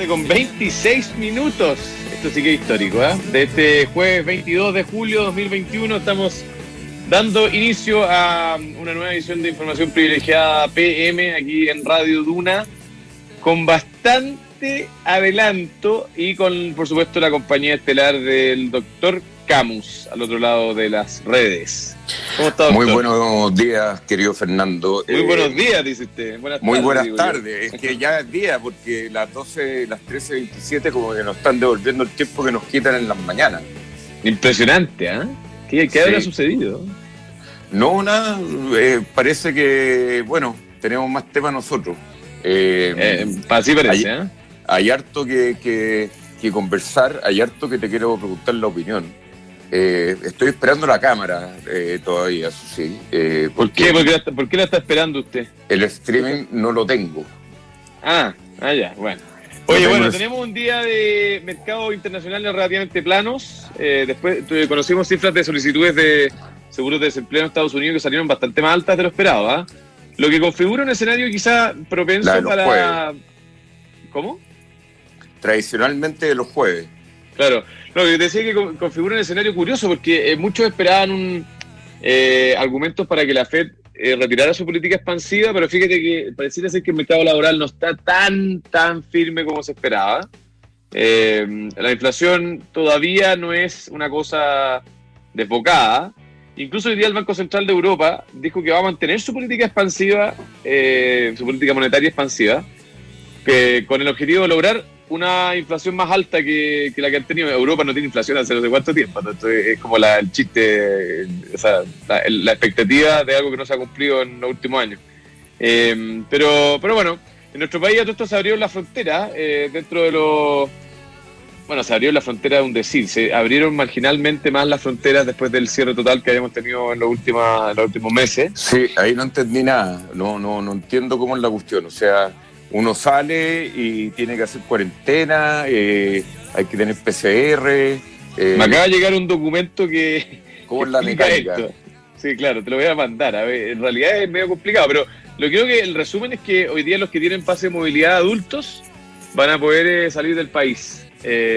con 26 minutos. Esto sí que es histórico, ¿eh? De este jueves 22 de julio de 2021 estamos dando inicio a una nueva edición de Información Privilegiada PM aquí en Radio Duna, con bastante adelanto y con, por supuesto, la compañía estelar del doctor Camus al otro lado de las redes. ¿Cómo está, doctor? Muy buenos días, querido Fernando. Muy buenos días, dice usted. Buenas muy tardes, buenas tardes. Es que ya es día, porque las 13:27 como que nos están devolviendo el tiempo que nos quitan en las mañanas. Impresionante, ¿eh? ¿Qué habrá sucedido? No, nada. Parece que, bueno, tenemos más temas nosotros. Así parece, ¿eh? Hay harto que conversar, hay harto que te quiero preguntar la opinión. Estoy esperando la cámara todavía, eso sí. ¿Por qué la está esperando usted? El streaming no lo tengo. Ya, bueno. Oye, tenemos un día de mercados internacionales relativamente planos. Después conocimos cifras de solicitudes de seguros de desempleo en Estados Unidos que salieron bastante más altas de lo esperado, ¿ah? Lo que configura un escenario quizá propenso para... Jueves. ¿Cómo? Tradicionalmente de los jueves. Claro. No, yo decía que configura un escenario curioso porque muchos esperaban argumentos para que la Fed retirara su política expansiva, pero fíjate que pareciera ser que el mercado laboral no está tan firme como se esperaba. La inflación todavía no es una cosa desbocada. Incluso hoy día el Banco Central de Europa dijo que va a mantener su política expansiva, su política monetaria expansiva, que con el objetivo de lograr una inflación más alta que la que han tenido. Europa no tiene inflación hace no sé cuánto tiempo, entonces es como el chiste, la expectativa de algo que no se ha cumplido en los últimos años. Pero bueno, en nuestro país a todo esto se abrieron las fronteras, dentro de los... Bueno, se abrió la frontera de un decir, se abrieron marginalmente más las fronteras después del cierre total que habíamos tenido en los últimos meses. Sí, ahí no entendí nada, no entiendo cómo es la cuestión, o sea... Uno sale y tiene que hacer cuarentena, hay que tener PCR. Me acaba de llegar un documento que... ¿Cómo es la mecánica? Esto. Sí, claro, te lo voy a mandar. A ver, en realidad es medio complicado, pero lo que creo que el resumen es que hoy día los que tienen pase de movilidad adultos van a poder salir del país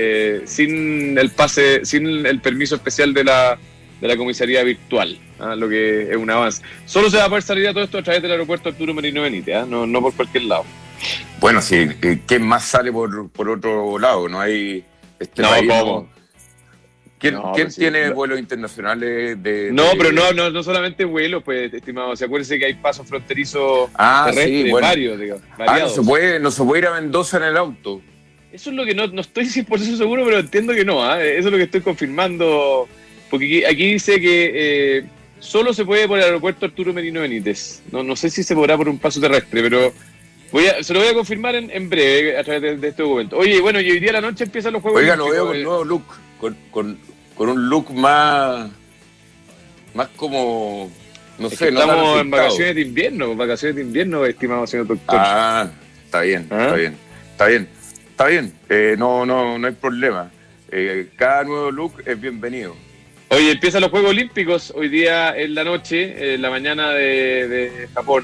sin el permiso especial de la comisaría virtual, lo que es un avance. Solo se va a poder salir a todo esto a través del aeropuerto Arturo Merino Benítez, no por cualquier lado. Bueno, sí, ¿quién más sale por otro lado? No hay... país, ¿cómo? ¿Quién tiene vuelos internacionales pero no solamente vuelos, pues, estimado. Se acuérdese que hay pasos fronterizos terrestres, varios, digamos, variados. No se puede ir a Mendoza en el auto. Eso es lo que no estoy 100% seguro, pero entiendo que no, eso es lo que estoy confirmando, porque aquí dice que solo se puede por el aeropuerto Arturo Merino Benítez. No sé si se podrá por un paso terrestre, pero... se lo voy a confirmar en breve a través de este documento. Oye, bueno, y hoy día a la noche empiezan los Juegos Olímpicos. Oiga, lo veo con nuevo look, con un look más como, no sé, no estamos en vacaciones de invierno, estimado señor doctor. Está bien. No hay problema. Cada nuevo look es bienvenido. Oye, empiezan los Juegos Olímpicos hoy día en la noche, en la mañana de Japón.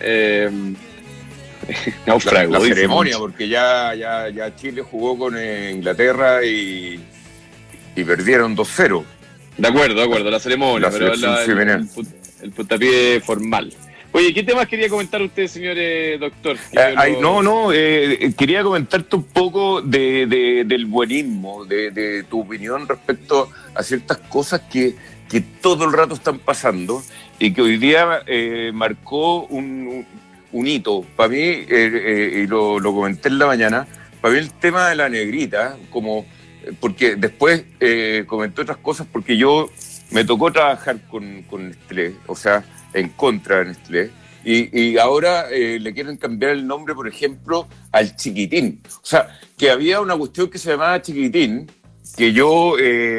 La ceremonia, porque ya Chile jugó con Inglaterra y perdieron 2-0. De acuerdo, la ceremonia, pero el puntapié formal. Oye, ¿qué temas quería comentar usted, señor doctor? Quería comentarte un poco del buenismo, de tu opinión respecto a ciertas cosas que todo el rato están pasando y que hoy día marcó un hito. Para mí, y lo comenté en la mañana, para mí el tema de la negrita, porque después comenté otras cosas, porque yo me tocó trabajar con Nestlé, o sea, en contra de Nestlé, y ahora le quieren cambiar el nombre, por ejemplo, al Chiquitín. O sea, que había una cuestión que se llamaba Chiquitín, que yo...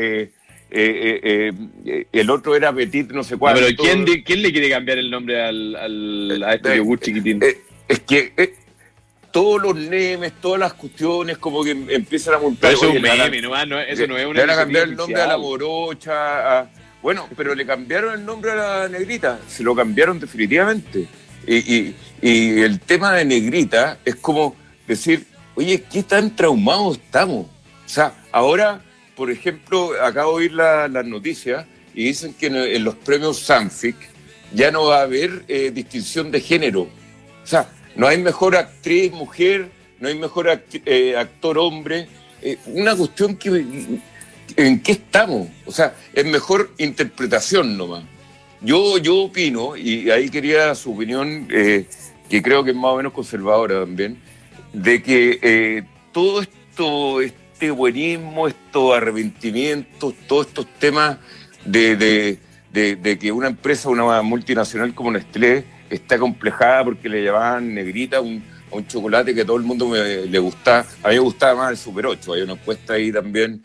el otro era Petit, no sé cuál. Pero ¿quién le quiere cambiar el nombre a este yogur Chiquitín? Es que todos los memes, todas las cuestiones, como que empiezan a montar. Pero eso es un meme, eso no es una. Le van a cambiar el nombre a la morocha. Bueno, pero le cambiaron el nombre a la negrita. Se lo cambiaron definitivamente. Y el tema de negrita es como decir, oye, ¿qué tan traumados estamos? O sea, ahora, por ejemplo, acabo de oír las noticias y dicen que en los premios Sanfic ya no va a haber distinción de género. O sea, no hay mejor actriz mujer, no hay mejor actor hombre. Una cuestión que... ¿En qué estamos? O sea, es mejor interpretación nomás. Yo opino, y ahí quería su opinión, que creo que es más o menos conservadora también, de que todo esto, este buenismo, estos arrepentimientos, todos estos temas de que una empresa, una multinacional como Nestlé, está complejada porque le llamaban negrita a un chocolate que a todo el mundo le gustaba. A mí me gustaba más el Super 8, hay una encuesta ahí también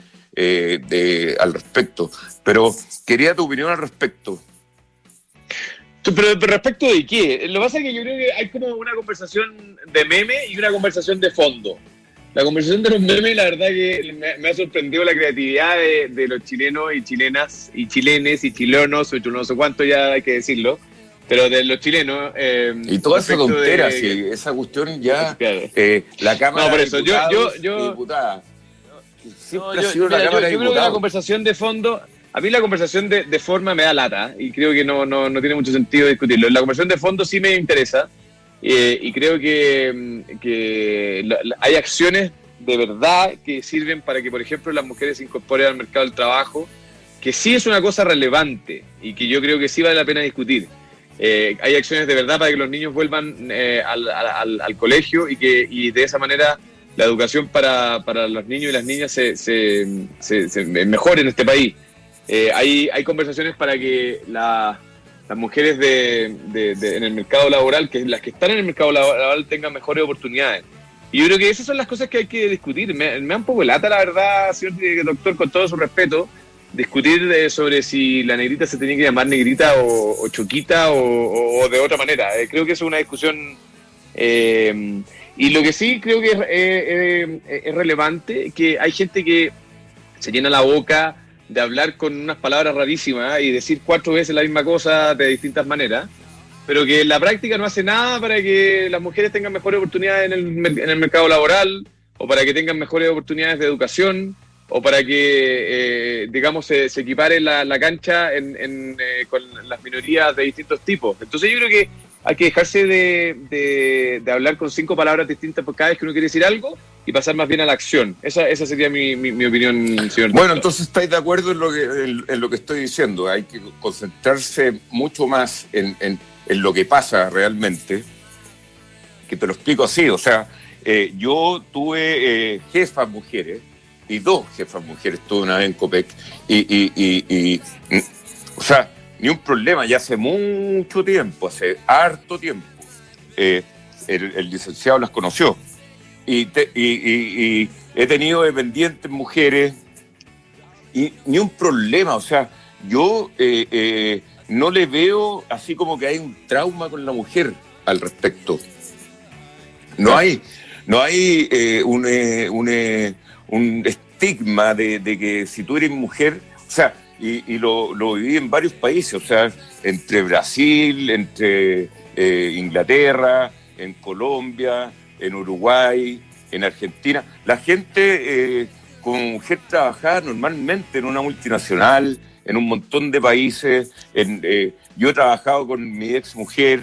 al respecto. Pero quería tu opinión al respecto. Pero respecto de qué, lo que pasa es que yo creo que hay como una conversación de meme y una conversación de fondo. La conversación de los memes, la verdad que me ha sorprendido la creatividad de los chilenos y chilenas y chilenes y chilenos, o no sé cuánto ya hay que decirlo, pero de los chilenos. Y toda esa tontera, sí, esa cuestión ya, claro. La Cámara no, por eso, de Diputados y Diputadas. Siempre ha sido la Cámara de Diputados. Yo creo que la conversación de fondo... A mí la conversación de forma me da lata y creo que no tiene mucho sentido discutirlo. La conversación de fondo sí me interesa y creo que hay acciones de verdad que sirven para que, por ejemplo, las mujeres se incorporen al mercado del trabajo, que sí es una cosa relevante y que yo creo que sí vale la pena discutir. Hay acciones de verdad para que los niños vuelvan al colegio y de esa manera la educación para los niños y las niñas se mejore en este país. Hay conversaciones para que las mujeres en el mercado laboral, que las que están en el mercado laboral, tengan mejores oportunidades. Y yo creo que esas son las cosas que hay que discutir. Me da un poco lata, la verdad, señor doctor, con todo su respeto, discutir sobre si la negrita se tenía que llamar negrita o choquita o de otra manera. Creo que eso es una discusión... y lo que sí creo que es relevante, que hay gente que se llena la boca de hablar con unas palabras rarísimas y decir 4 veces la misma cosa de distintas maneras, pero que en la práctica no hace nada para que las mujeres tengan mejores oportunidades en el mercado laboral, o para que tengan mejores oportunidades de educación, o para que, digamos, se equipare la cancha con las minorías de distintos tipos. Entonces yo creo que hay que dejarse de hablar con 5 palabras distintas por cada vez que uno quiere decir algo y pasar más bien a la acción. Esa sería mi opinión, señor. Bueno, entonces estáis de acuerdo en lo que estoy diciendo. Hay que concentrarse mucho más en lo que pasa realmente, que te lo explico así. O sea, yo tuve jefas mujeres, y 2 jefas mujeres tuve una vez en Copec, o sea, ni un problema, ya hace mucho tiempo, hace harto tiempo. El licenciado las conoció. Y he tenido dependientes mujeres y ni un problema. O sea, yo no le veo así como que hay un trauma con la mujer al respecto. No hay un estigma de que si tú eres mujer, o sea, y lo viví en varios países, o sea, entre Brasil, entre Inglaterra, en Colombia, en Uruguay, en Argentina. La gente con mujer trabajaba normalmente en una multinacional, en un montón de países. Yo he trabajado con mi ex mujer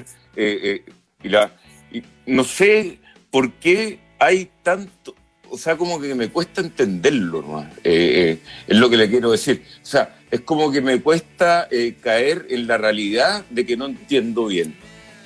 y no sé por qué hay tanto, o sea, como que me cuesta entenderlo, ¿no? Es lo que le quiero decir. O sea, es como que me cuesta caer en la realidad de que no entiendo bien.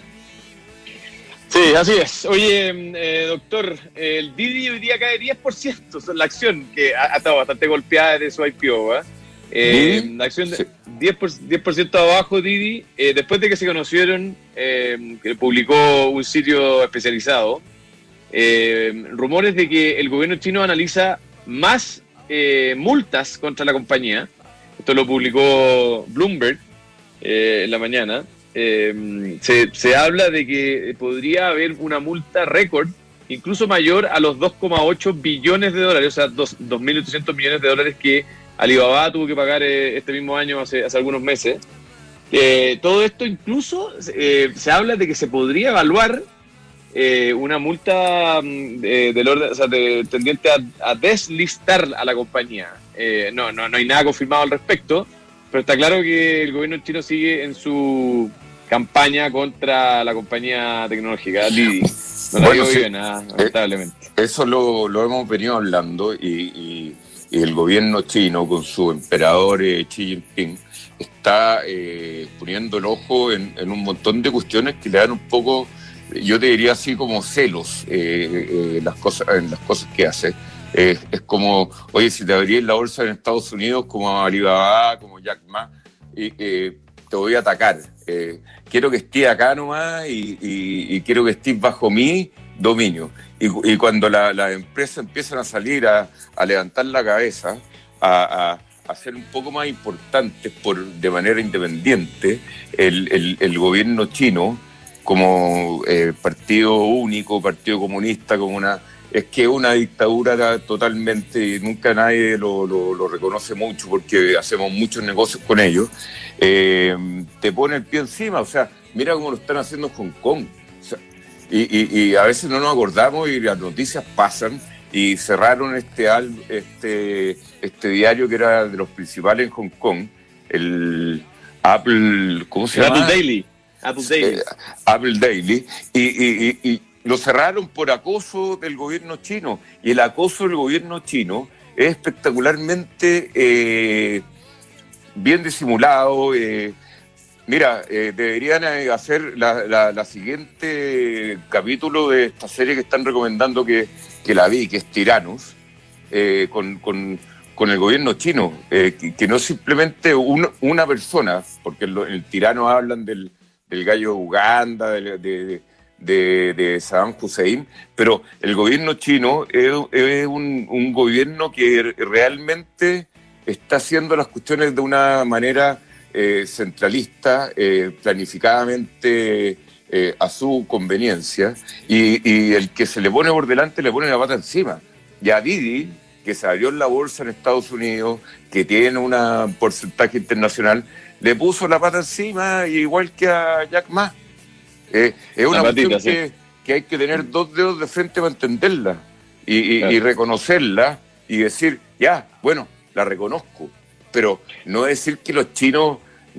Sí, así es. Oye, doctor, el Didi hoy día cae 10%, la acción que ha estado bastante golpeada desde su IPO, la acción de 10% abajo, Didi, después de que se conocieron, que publicó un sitio especializado, rumores de que el gobierno chino analiza más multas contra la compañía. Esto lo publicó Bloomberg en la mañana. Se habla de que podría haber una multa récord, incluso mayor a los 2,8 billones de dólares, o sea, 2.800 millones de dólares que Alibaba tuvo que pagar este mismo año, hace algunos meses. Todo esto incluso se habla de que se podría evaluar una multa del orden, o sea, tendiente a deslistar a la compañía. No hay nada confirmado al respecto, pero está claro que el gobierno chino sigue en su campaña contra la compañía tecnológica Didi. No la digo bien, lamentablemente. Eso lo hemos venido hablando y el gobierno chino con su emperador Xi Jinping está poniendo el ojo en un montón de cuestiones que le dan un poco, yo te diría así, como celos en las cosas que hace. Es como, oye, si te abrís la bolsa en Estados Unidos como Alibaba, como Jack Ma, te voy a atacar. Quiero que estés acá nomás y quiero que estés bajo mi dominio. Y cuando las empresas empiezan a salir a levantar la cabeza, a ser un poco más importantes de manera independiente, el gobierno chino, como partido único, partido comunista, es que es una dictadura totalmente, y nunca nadie lo reconoce mucho porque hacemos muchos negocios con ellos, te pone el pie encima. O sea, mira cómo lo están haciendo en Hong Kong. O sea, y a veces no nos acordamos y las noticias pasan, y cerraron este diario que era de los principales en Hong Kong, el Apple, ¿cómo se llama? Apple Daily, y lo cerraron por acoso del gobierno chino, y el acoso del gobierno chino es espectacularmente bien disimulado. Mira, deberían hacer la siguiente capítulo de esta serie que están recomendando, que la vi, que es Tiranos, con el gobierno chino, que no es simplemente una persona, porque en el Tirano hablan del gallo de Uganda, de Saddam Hussein, pero el gobierno chino es un gobierno que realmente está haciendo las cuestiones de una manera centralista, planificadamente a su conveniencia, y el que se le pone por delante le pone la pata encima. Y a Didi, que se abrió en la bolsa en Estados Unidos, que tiene un porcentaje internacional, le puso la pata encima, igual que a Jack Ma. Es una cuestión que hay que tener dos dedos de frente para entenderla y reconocerla y decir, ya, bueno, la reconozco, pero no decir que los chinos,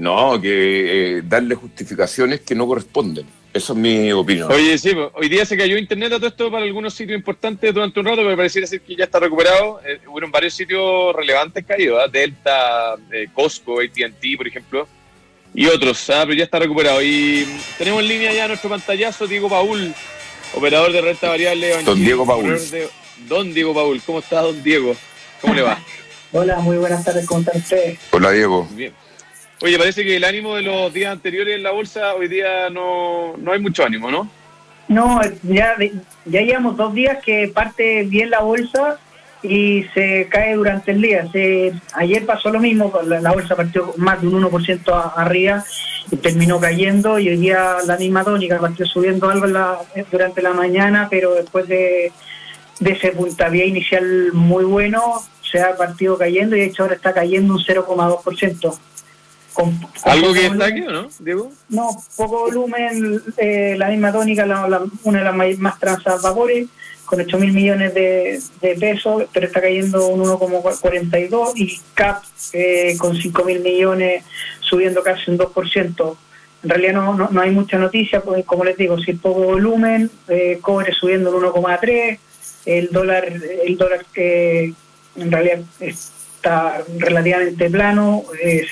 que darle justificaciones que no corresponden. Eso es mi opinión. Oye, sí, hoy día se cayó internet a todo esto para algunos sitios importantes durante un rato, pero pareciera ser que ya está recuperado. Hubo varios sitios relevantes caídos, Delta, Costco, AT&T, por ejemplo, y otros, pero ya está recuperado. Y tenemos en línea ya nuestro pantallazo, Diego Paul, operador de renta variable. Don Diego Paul. Don Diego Paul, ¿cómo está, don Diego? ¿Cómo le va? Hola, muy buenas tardes, ¿cómo están ustedes? Hola, Diego. Bien. Oye, parece que el ánimo de los días anteriores en la bolsa, hoy día no hay mucho ánimo, ¿no? No, ya llevamos 2 días que parte bien la bolsa y se cae durante el día. Ayer pasó lo mismo, la bolsa partió más de un 1% arriba y terminó cayendo, y hoy día la misma tónica, partió subiendo algo durante la mañana, pero después de ese puntapié inicial muy bueno, se ha partido cayendo, y de hecho ahora está cayendo un 0,2%. ¿Algo que destaque o no, Diego? No, poco volumen, la misma tónica, una de las más transadas vapores, con 8.000 millones de pesos, pero está cayendo un 1,42, y CAP con 5.000 millones subiendo casi un 2%. En realidad no hay mucha noticia, pues como les digo, si poco volumen, cobre subiendo un 1,3, el dólar que en realidad está relativamente plano,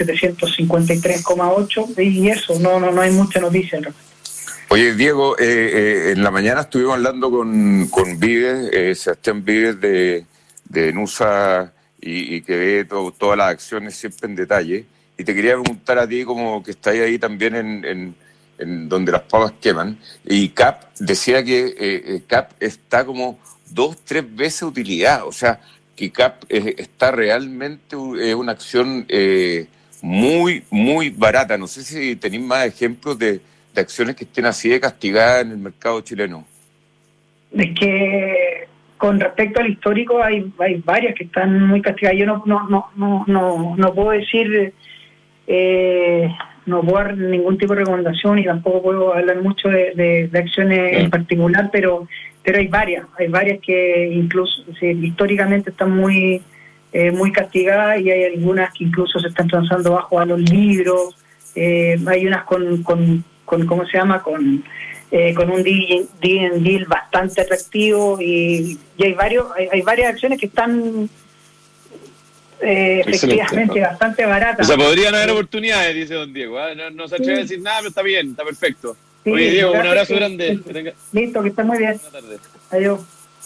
753,8, y eso, no hay mucha noticia en realidad. Oye, Diego, en la mañana estuvimos hablando con Vives, Sebastián Vives de NUSA, y que ve todas las acciones siempre en detalle, y te quería preguntar a ti, como que estáis ahí también en donde las papas queman, y CAP decía que CAP está como 2-3 veces utilidad, o sea, que CAP está realmente una acción muy, muy barata. No sé si tenéis más ejemplos de acciones que estén así de castigadas en el mercado chileno. Es que con respecto al histórico hay varias que están muy castigadas. Yo no puedo decir no puedo dar ningún tipo de recomendación y tampoco puedo hablar mucho de acciones en particular, pero hay varias que incluso históricamente están muy castigadas, y hay algunas que incluso se están transando bajo a los libros. Hay unas con ¿cómo se llama? Con un deal bastante atractivo, y hay varias acciones que están efectivamente bastante baratas. O sea, podrían haber oportunidades, dice don Diego. No se atreve a decir nada, pero está bien, está perfecto. Sí, oye, Diego, un abrazo grande. Listo, que estés muy bien. Buenas tardes. Adiós.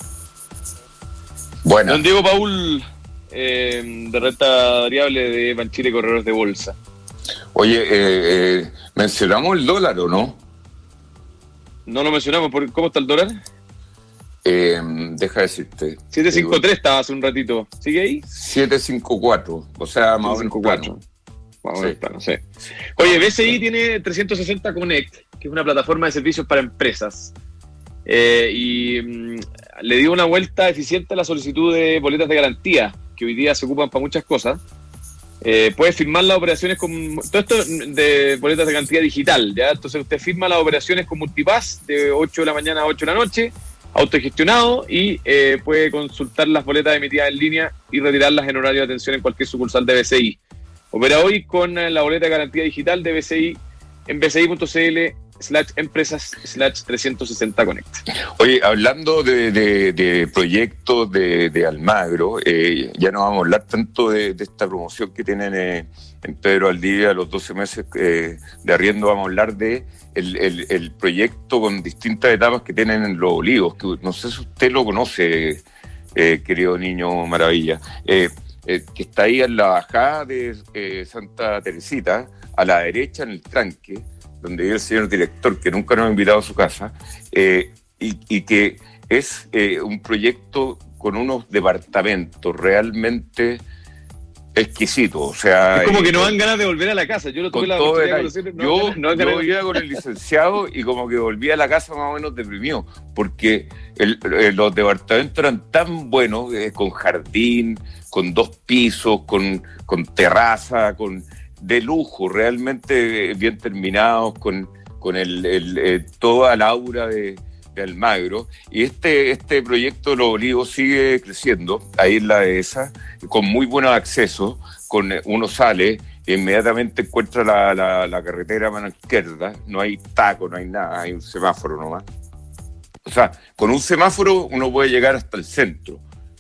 Bueno. Don Diego Paul, de renta variable de Banchile Corredores de Bolsa. Oye, ¿mencionamos el dólar o no? No lo mencionamos, ¿cómo está el dólar? Deja decirte. 7.53 estaba hace un ratito. ¿Sigue ahí? 7.54, o sea, más o menos plano. Más o menos plano, sí. Oye, BCI tiene 360 Connect, que es una plataforma de servicios para empresas. Le dio una vuelta eficiente a la solicitud de boletas de garantía, que hoy día se ocupan para muchas cosas. Puede firmar las operaciones con... Todo esto de boletas de garantía digital, ¿ya? Entonces usted firma las operaciones con Multipass de 8 de la mañana a 8 de la noche, autogestionado, y puede consultar las boletas emitidas en línea y retirarlas en horario de atención en cualquier sucursal de BCI. Opera hoy con la boleta de garantía digital de BCI en bci.cl/empresas/360 Connect. Oye, hablando de proyectos de Almagro, ya no vamos a hablar tanto de esta promoción que tienen en Pedro Valdivia, los 12 meses de arriendo. Vamos a hablar de el proyecto con distintas etapas que tienen en Los Olivos, que no sé si usted lo conoce, querido niño maravilla, que está ahí en la bajada de Santa Teresita, a la derecha en el tranque, donde vive el señor director, que nunca nos ha invitado a su casa, y que es un proyecto con unos departamentos realmente exquisitos. O sea, es como que no dan ganas de volver a la casa. Yo lo tuve la oportunidad de conocer. Yo iba con el licenciado y como que volví a la casa más o menos deprimido, porque los departamentos eran tan buenos, con jardín, con 2 pisos, con terraza, de lujo, realmente bien terminados, con toda la aura de Almagro. Y este proyecto de Los Olivos sigue creciendo ahí en la dehesa, con muy buenos accesos. Uno sale e inmediatamente encuentra la carretera a mano izquierda, no hay taco, no hay nada, hay un semáforo nomás. O sea, con un semáforo uno puede llegar hasta el centro.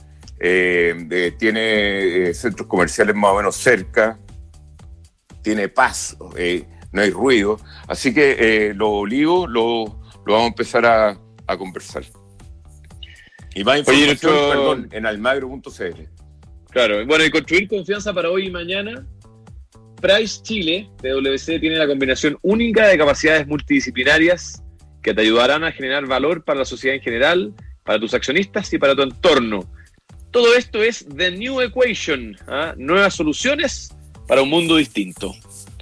Tiene centros comerciales más o menos cerca, tiene paz, no hay ruido. Así que Los Olivos lo vamos a empezar a conversar. Y más información, en almagro.cl. Claro, bueno, y construir confianza para hoy y mañana. Price Chile, PwC, tiene la combinación única de capacidades multidisciplinarias que te ayudarán a generar valor para la sociedad en general, para tus accionistas y para tu entorno. Todo esto es The New Equation, nuevas soluciones para un mundo distinto.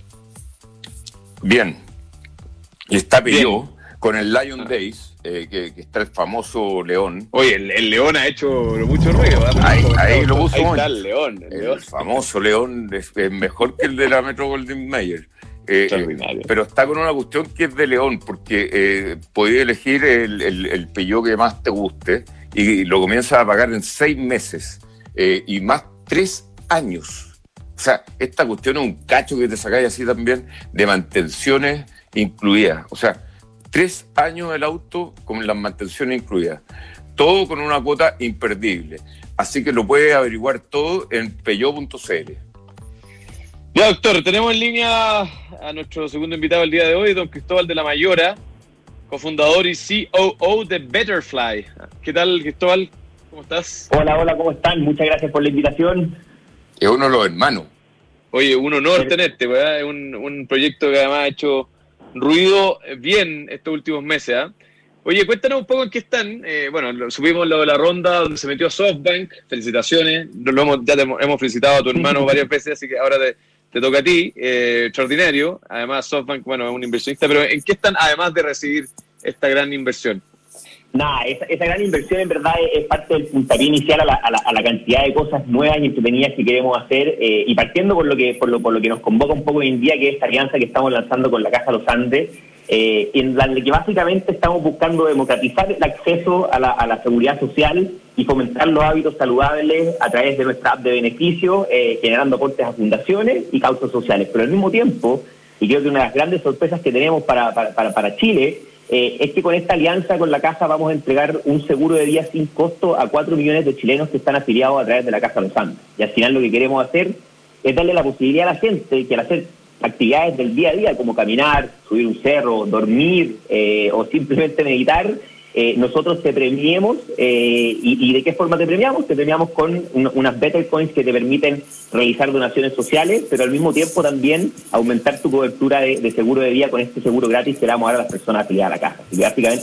Bien. Y está Peugeot con el Lion Days, que está el famoso león. Oye, el león ha hecho mucho ruido. Ahí lo puso. Ahí está el león. El famoso león es mejor que el de la Metro Goldwyn Mayer. Pero está con una cuestión que es de león, porque podés elegir el Peugeot que más te guste y lo comienzas a pagar en 6 meses y más 3 años. O sea, esta cuestión es un cacho que te sacáis así también de mantenciones incluidas. O sea, 3 años el auto con las mantenciones incluidas. Todo con una cuota imperdible. Así que lo puedes averiguar todo en peugeot.cl. Ya, doctor, tenemos en línea a nuestro segundo invitado el día de hoy, don Cristóbal de la Mayora, cofundador y COO de Betterfly. ¿Qué tal, Cristóbal? ¿Cómo estás? Hola, ¿cómo están? Muchas gracias por la invitación. Es uno de los hermanos. Oye, un honor tenerte, ¿verdad? Es un proyecto que además ha hecho ruido bien estos últimos meses, ¿eh? Oye, cuéntanos un poco en qué están. Subimos la ronda donde se metió SoftBank. Felicitaciones. Hemos felicitado a tu hermano varias veces, así que ahora te toca a ti. Extraordinario. Además, SoftBank, es un inversionista. Pero ¿en qué están, además de recibir esta gran inversión? Nada, esa gran inversión en verdad es parte del puntapié inicial a la cantidad de cosas nuevas y entretenidas que queremos hacer, y partiendo por lo que nos convoca un poco hoy en día, que es esta alianza que estamos lanzando con la Caja Los Andes, en la que básicamente estamos buscando democratizar el acceso a la seguridad social y fomentar los hábitos saludables a través de nuestra app de beneficio, generando aportes a fundaciones y causas sociales. Pero al mismo tiempo, y creo que una de las grandes sorpresas que tenemos para Chile, es que con esta alianza con la Caja vamos a entregar un seguro de vida sin costo a 4 millones de chilenos que están afiliados a través de la Caja Los Andes. Y al final lo que queremos hacer es darle la posibilidad a la gente que al hacer actividades del día a día, como caminar, subir un cerro, dormir o simplemente meditar, nosotros te premiemos. ¿Y de qué forma te premiamos? Te premiamos con unas Better Coins que te permiten realizar donaciones sociales, pero al mismo tiempo también aumentar tu cobertura de seguro de vida con este seguro gratis que le vamos a dar a las personas afiliadas a la Caja. Y básicamente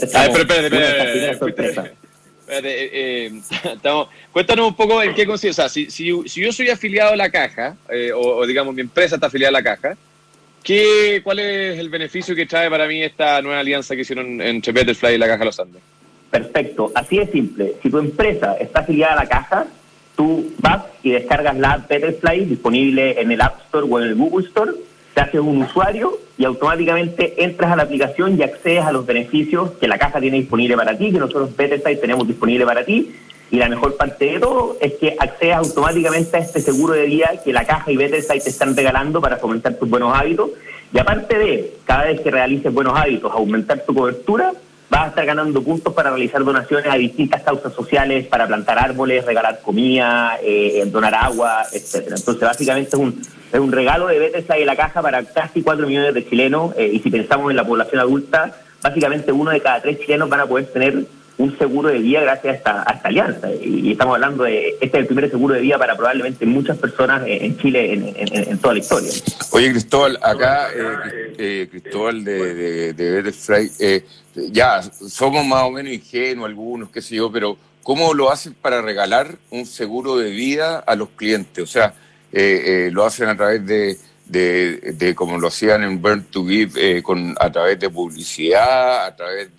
cuéntanos un poco en qué consiste. O sea, si yo soy afiliado a la Caja, o digamos mi empresa está afiliada a la Caja, ¿cuál es el beneficio que trae para mí esta nueva alianza que hicieron entre Betterfly y la Caja Los Andes? Perfecto, así de simple. Si tu empresa está afiliada a la Caja, tú vas y descargas la app Betterfly, disponible en el App Store o en el Google Store, te haces un usuario y automáticamente entras a la aplicación y accedes a los beneficios que la Caja tiene disponible para ti, que nosotros Betterfly tenemos disponible para ti. Y la mejor parte de todo es que accedes automáticamente a este seguro de vida que la Caja y Betterfly te están regalando para fomentar tus buenos hábitos. Y aparte de, cada vez que realices buenos hábitos, aumentar tu cobertura, vas a estar ganando puntos para realizar donaciones a distintas causas sociales, para plantar árboles, regalar comida, donar agua, etcétera. Entonces, básicamente es un regalo de Betterfly y la Caja para casi 4 millones de chilenos. Y si pensamos en la población adulta, básicamente 1 de cada 3 chilenos van a poder tener un seguro de vida gracias a esta alianza. Y estamos hablando de, este es el primer seguro de vida para probablemente muchas personas en Chile en toda la historia. Oye, Cristóbal, acá, Cristóbal de Betterfly, ya somos más o menos ingenuos algunos, qué sé yo, pero ¿cómo lo hacen para regalar un seguro de vida a los clientes? O sea, lo hacen a través de como lo hacían en Burn to Give, a través de publicidad, a través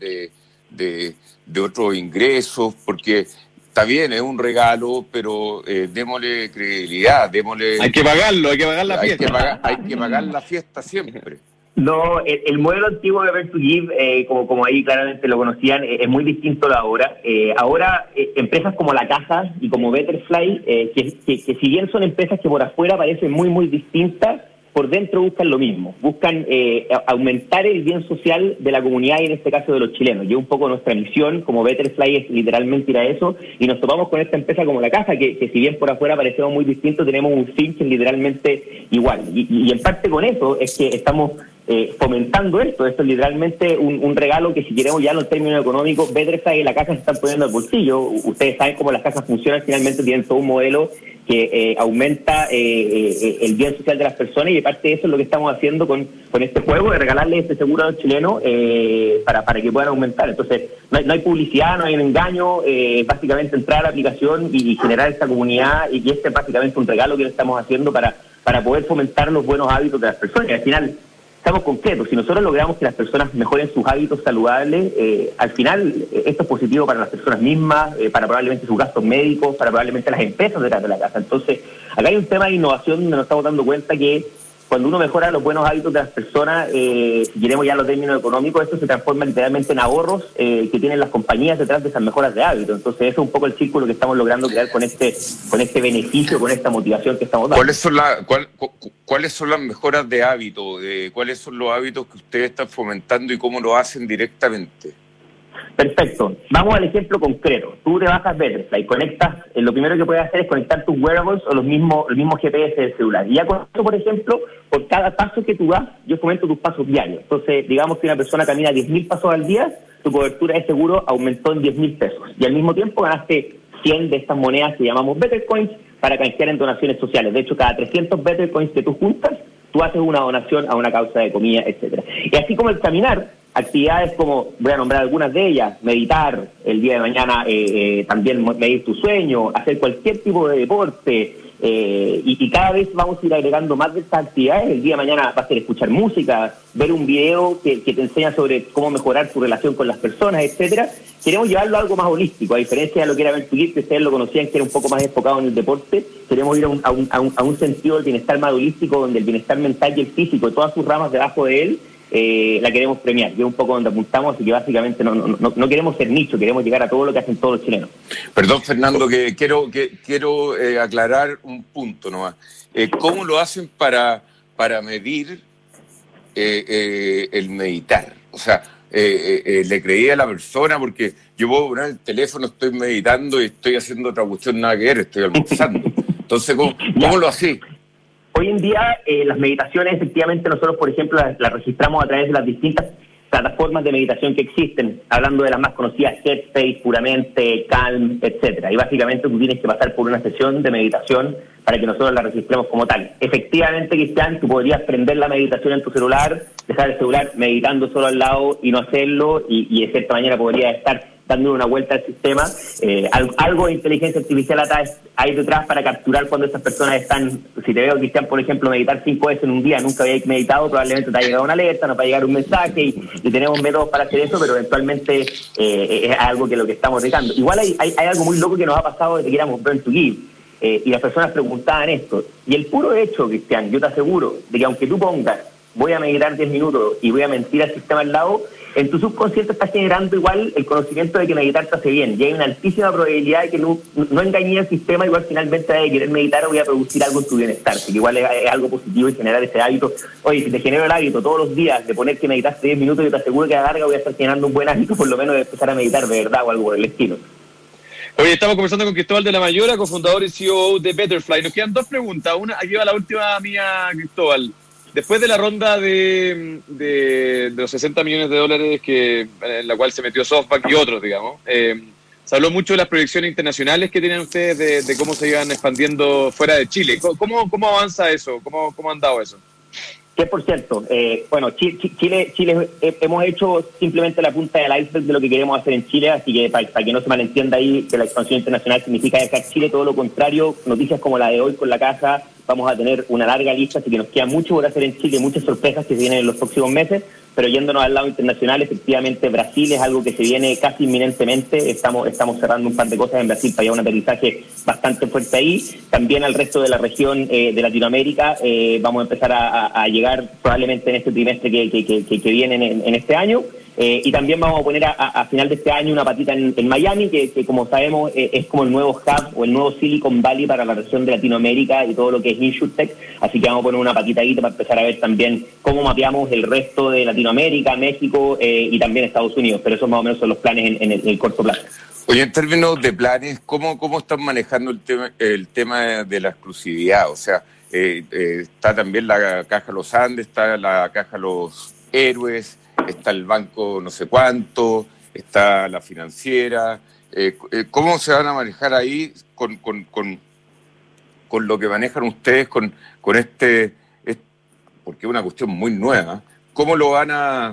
de otros ingresos, porque está bien, es un regalo, pero démosle credibilidad, démosle... Hay que pagarlo, hay que pagar la fiesta. Hay que pagar la fiesta siempre. No, el modelo antiguo de Burn to Give, como ahí claramente lo conocían, es muy distinto a ahora. Ahora, empresas como la Caja y como Betterfly, que si bien son empresas que por afuera parecen muy, muy distintas, por dentro buscan lo mismo, buscan aumentar el bien social de la comunidad y en este caso de los chilenos. Y un poco nuestra misión como Betterfly es literalmente ir a eso, y nos topamos con esta empresa como la Caja, que si bien por afuera parecemos muy distintos, tenemos un fin que es literalmente igual. Y en parte con eso es que estamos fomentando esto. Esto es literalmente un regalo que, si queremos ya en términos económicos, Betterfly y la Caja se están poniendo al bolsillo. Ustedes saben cómo las cajas funcionan, finalmente tienen todo un modelo que aumenta el bien social de las personas, y parte de eso es lo que estamos haciendo con este juego, de regalarle este seguro a los chilenos para que puedan aumentar. Entonces, no hay publicidad, no hay un engaño, básicamente entrar a la aplicación y generar esta comunidad, y que este es básicamente un regalo que le estamos haciendo para poder fomentar los buenos hábitos de las personas. Y al final, estamos concretos, si nosotros logramos que las personas mejoren sus hábitos saludables, al final esto es positivo para las personas mismas, para probablemente sus gastos médicos, para probablemente las empresas detrás de la casa. Entonces, acá hay un tema de innovación donde nos estamos dando cuenta que cuando uno mejora los buenos hábitos de las personas, si queremos ya los términos económicos, esto se transforma literalmente en ahorros que tienen las compañías detrás de esas mejoras de hábitos. Entonces, eso es un poco el círculo que estamos logrando crear con este beneficio, con esta motivación que estamos dando. ¿Cuáles son las mejoras de hábito? ¿Cuáles son los hábitos que ustedes están fomentando y cómo lo hacen directamente? Perfecto. Vamos al ejemplo concreto. Tú te bajas Betterfly, conectas, lo primero que puedes hacer es conectar tus wearables o los mismos GPS del celular. Y ya con eso, por ejemplo, por cada paso que tú das, yo fomento tus pasos diarios. Entonces, digamos que una persona camina 10.000 pasos al día, tu cobertura de seguro aumentó en 10.000 pesos. Y al mismo tiempo ganaste 100 de estas monedas que llamamos Better Coins para canjear en donaciones sociales. De hecho, cada 300 Better Coins que tú juntas, tú haces una donación a una causa de comida, etcétera. Y así como el caminar, actividades como, voy a nombrar algunas de ellas, meditar, el día de mañana también medir tu sueño, hacer cualquier tipo de deporte, y cada vez vamos a ir agregando más de estas actividades. El día de mañana va a ser escuchar música, ver un video que te enseña sobre cómo mejorar tu relación con las personas, etcétera. queremos llevarlo a algo más holístico, a diferencia de lo que era Vertuguit, que ustedes lo conocían, que era un poco más enfocado en el deporte. Queremos ir a un sentido del bienestar más holístico, donde el bienestar mental y el físico, todas sus ramas debajo de él, la queremos premiar, que es un poco donde apuntamos, y que básicamente no queremos ser nicho, queremos llegar a todo lo que hacen todos los chilenos. Perdón, Fernando, que quiero aclarar un punto nomás. ¿Cómo lo hacen para medir el meditar? O sea, le creí a la persona, porque yo puedo poner el teléfono, estoy meditando y estoy haciendo otra cuestión, nada que ver, estoy almorzando. Entonces, ¿cómo lo hacés? Hoy en día, las meditaciones, efectivamente, nosotros, por ejemplo, las registramos a través de las distintas plataformas de meditación que existen, hablando de las más conocidas, Headspace, Puramente, Calm, etcétera. Y básicamente tú tienes que pasar por una sesión de meditación para que nosotros la registremos como tal. Efectivamente, Cristian, tú podrías prender la meditación en tu celular, dejar el celular meditando solo al lado y no hacerlo, y de cierta manera podría estar dando una vuelta al sistema. Algo de inteligencia artificial hay detrás para capturar cuando estas personas están. Si te veo, Cristian, por ejemplo, meditar 5 veces en un día, nunca había meditado, probablemente te ha llegado una alerta, nos va a llegar un mensaje, y tenemos métodos para hacer eso, pero eventualmente es algo que lo que estamos dedicando. Igual hay algo muy loco que nos ha pasado desde que éramos Burn to Give, y las personas preguntaban esto, y el puro hecho, Cristian, yo te aseguro, de que aunque tú pongas, voy a meditar 10 minutos y voy a mentir al sistema al lado, en tu subconsciente estás generando igual el conocimiento de que meditar te hace bien, y hay una altísima probabilidad de que no engañe al sistema, igual finalmente de querer meditar o voy a producir algo en tu bienestar, que igual es algo positivo, y generar ese hábito. Oye, si te genero el hábito todos los días de poner que meditaste 10 minutos, yo te aseguro que a la larga voy a estar generando un buen hábito, por lo menos de empezar a meditar de verdad o algo por el estilo. Oye, estamos conversando con Cristóbal de la Mayora, cofundador y CEO de Betterfly. Nos quedan 2 preguntas. Una, aquí va la última mía, Cristóbal. Después de la ronda de los $60 millones en la cual se metió SoftBank y otros, digamos, se habló mucho de las proyecciones internacionales que tienen ustedes de cómo se iban expandiendo fuera de Chile. ¿Cómo avanza eso? ¿Cómo han dado eso? 100%. Bueno, Chile hemos hecho simplemente la punta del iceberg de lo que queremos hacer en Chile, así que para que no se malentienda ahí que la expansión internacional significa dejar Chile, todo lo contrario. Noticias como la de hoy con la casa, vamos a tener una larga lista, así que nos queda mucho por hacer en Chile, muchas sorpresas que se vienen en los próximos meses, pero yéndonos al lado internacional, efectivamente Brasil es algo que se viene casi inminentemente. Estamos cerrando un par de cosas en Brasil para llevar un aterrizaje bastante fuerte ahí. También al resto de la región de Latinoamérica vamos a empezar a llegar probablemente en este trimestre que viene en este año. Y también vamos a poner a final de este año una patita en Miami, que como sabemos es como el nuevo hub o el nuevo Silicon Valley para la región de Latinoamérica y todo lo que es InsurTech. Así que vamos a poner una patita ahí para empezar a ver también cómo mapeamos el resto de Latinoamérica, México y también Estados Unidos. Pero esos más o menos son los planes en el corto plazo. Oye, en términos de planes, ¿cómo están manejando el tema de la exclusividad? O sea, está también la Caja Los Andes, está la Caja Los Héroes, está el banco no sé cuánto, está la financiera. ¿Cómo se van a manejar ahí con lo que manejan ustedes con este, porque es una cuestión muy nueva? ¿Cómo lo van a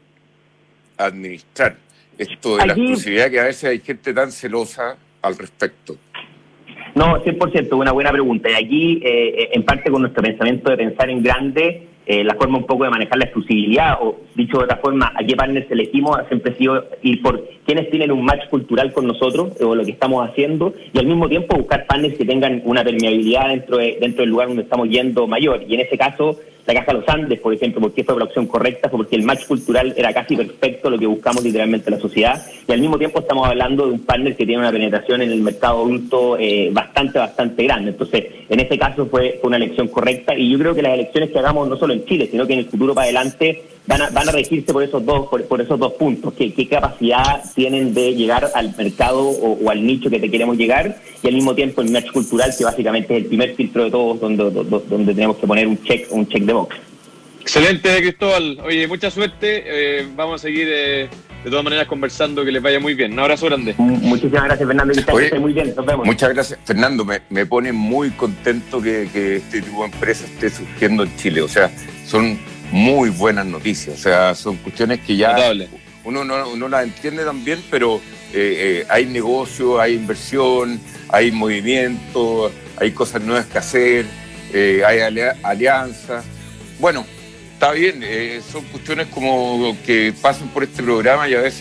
administrar esto de la exclusividad, que a veces hay gente tan celosa al respecto? No, 100%, una buena pregunta. Y aquí, en parte con nuestro pensamiento de pensar en grande, la forma un poco de manejar la exclusividad, o dicho de otra forma, a qué partners elegimos, siempre ha sido ir por quienes tienen un match cultural con nosotros, o lo que estamos haciendo, y al mismo tiempo buscar partners que tengan una permeabilidad dentro del lugar donde estamos yendo mayor. Y en ese caso, la Caja Los Andes, por ejemplo, porque fue la opción correcta, fue porque el match cultural era casi perfecto, lo que buscamos literalmente en la sociedad, y al mismo tiempo estamos hablando de un partner que tiene una penetración en el mercado adulto bastante grande. Entonces, en ese caso fue una elección correcta, y yo creo que las elecciones que hagamos no solo en Chile, sino que en el futuro para adelante van a regirse por esos dos puntos. ¿Qué capacidad tienen de llegar al mercado o al nicho que te queremos llegar? Y al mismo tiempo el match cultural, que básicamente es el primer filtro de todos, donde tenemos que poner un check de box. Excelente, Cristóbal. Oye, mucha suerte. Vamos a seguir de todas maneras conversando, que les vaya muy bien. Un abrazo grande. Muchísimas gracias, Fernando. Que esté muy bien. Nos vemos. Muchas gracias, Fernando. Me pone muy contento que este tipo de empresa esté surgiendo en Chile. O sea, son muy buenas noticias. O sea, son cuestiones que ya uno no las entiende tan bien, pero hay negocio, hay inversión, hay movimiento, hay cosas nuevas que hacer, hay alianzas. Bueno, está bien, son cuestiones como que pasan por este programa y a veces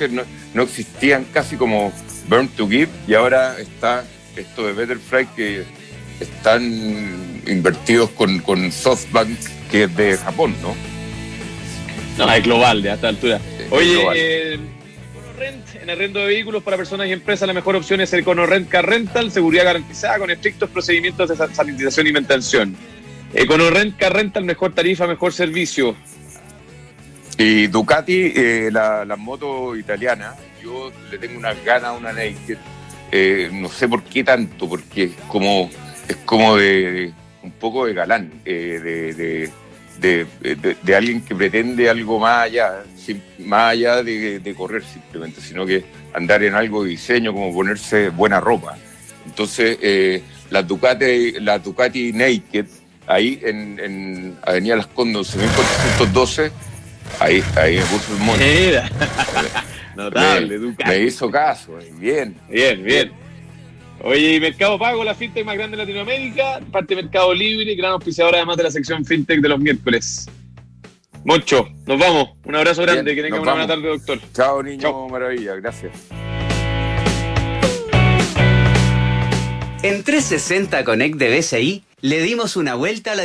no existían casi, como Burn to Give, y ahora está esto de Betterfly, que están invertidos con SoftBank, que es de Japón, ¿no? No, es global de a esta altura. Oye, EconoRent, en arrendo de vehículos para personas y empresas, la mejor opción es el EconoRent Car Rental, seguridad garantizada con estrictos procedimientos de sanitización y mantención. EconoRent Car Rental, mejor tarifa, mejor servicio. Y Ducati, la moto italiana, yo le tengo unas ganas a una Naked, no sé por qué tanto, porque es como de un poco de galán, de alguien que pretende algo más allá de correr simplemente, sino que andar en algo de diseño, como ponerse buena ropa. Entonces, la Ducati Naked, ahí en Avenida Las Condes, 1412, ahí me puso el mono. Notable, Ducati. Me hizo caso, bien. Oye, y Mercado Pago, la fintech más grande de Latinoamérica, parte de Mercado Libre, gran auspiciador además de la sección fintech de los miércoles. Moncho, nos vamos. Un abrazo grande, que tenga una buena tarde, doctor. Chao, niño. Chao. Maravilla, gracias. En 360 Connect de BCI le dimos una vuelta a la